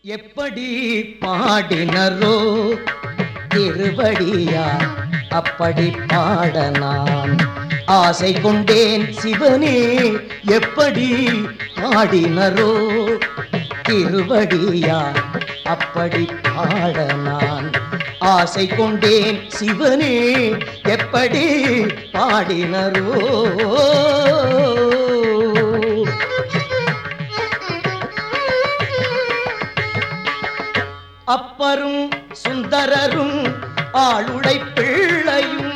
எப்படி பாடினரோ திருவடியா அப்படி பாட நான் ஆசை கொண்டேன் சிவனே. எப்படி பாடினரோ திருவடியா அப்படி பாட நான் ஆசை கொண்டேன் சிவனே. எப்படி பாடினரோ அப்பரும் சுந்தரரும் ஆளுடை பிள்ளையும்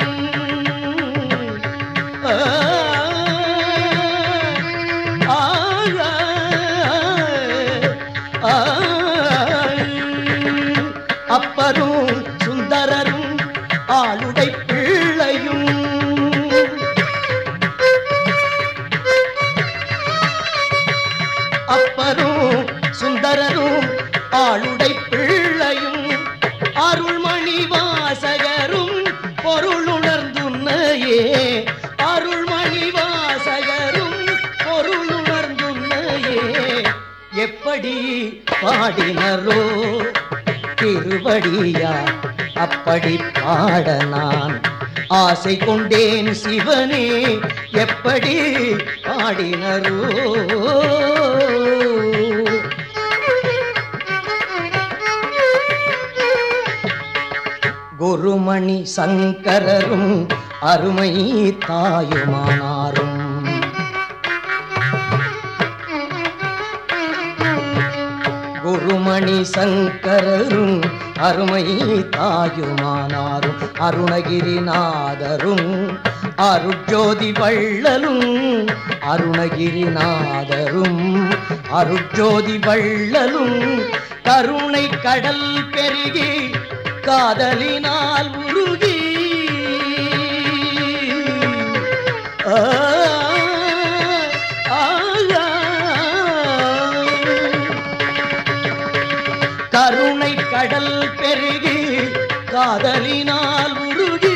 அப்பரும் சுந்தரரும் ஆளுடை பிள்ளையும் அப்பரும் சுந்தரரும் ஆளுடை பிள்ளையும் அருள்மணி வாசகரும் பொருளுணர்ந்துன்னையே. அருள்மணி வாசகரும் பொருளுணர்ந்துன்னையே. எப்படி பாடினரோ திருவடியா அப்படி பாட நான் ஆசை கொண்டேன் சிவனே. எப்படி பாடினரோ குருமணி சங்கரரும் அருமை தாயுமானாரும் குருமணி சங்கரரும் அருமை தாயுமானாரும் அருணகிரிநாதரும் அருட்ஜோதி வள்ளலும் அருணகிரிநாதரும் அருட்ஜோதி வள்ளலும் கருணை கடல் பெருகி காதலினால் உருகி கருணை கடல் பெருகி காதலினால் உருகி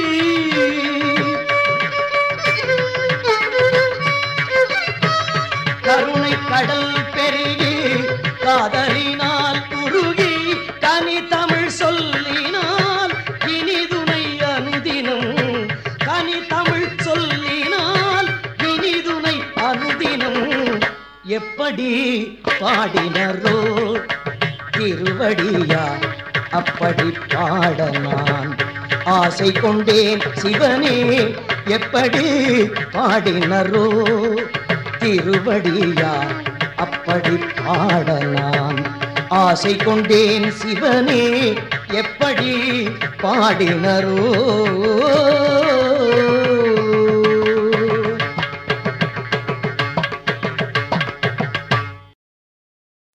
கருணை கடல் பெருகி காதலினால் உருகி கனி தமிழ் சொல்லினால் இனிதுணை அனுதினம். கனி தமிழ் சொல்லினால் இனிதுணை அனுதினம். எப்படி பாடினரோ திருவடியா அப்படி பாட நான் ஆசை கொண்டேன் சிவனே. எப்படி பாடினரோ திருவடியா அப்படி பாட நான் ஆசை கொண்டேன் சிவனே. எப்படி பாடினரோ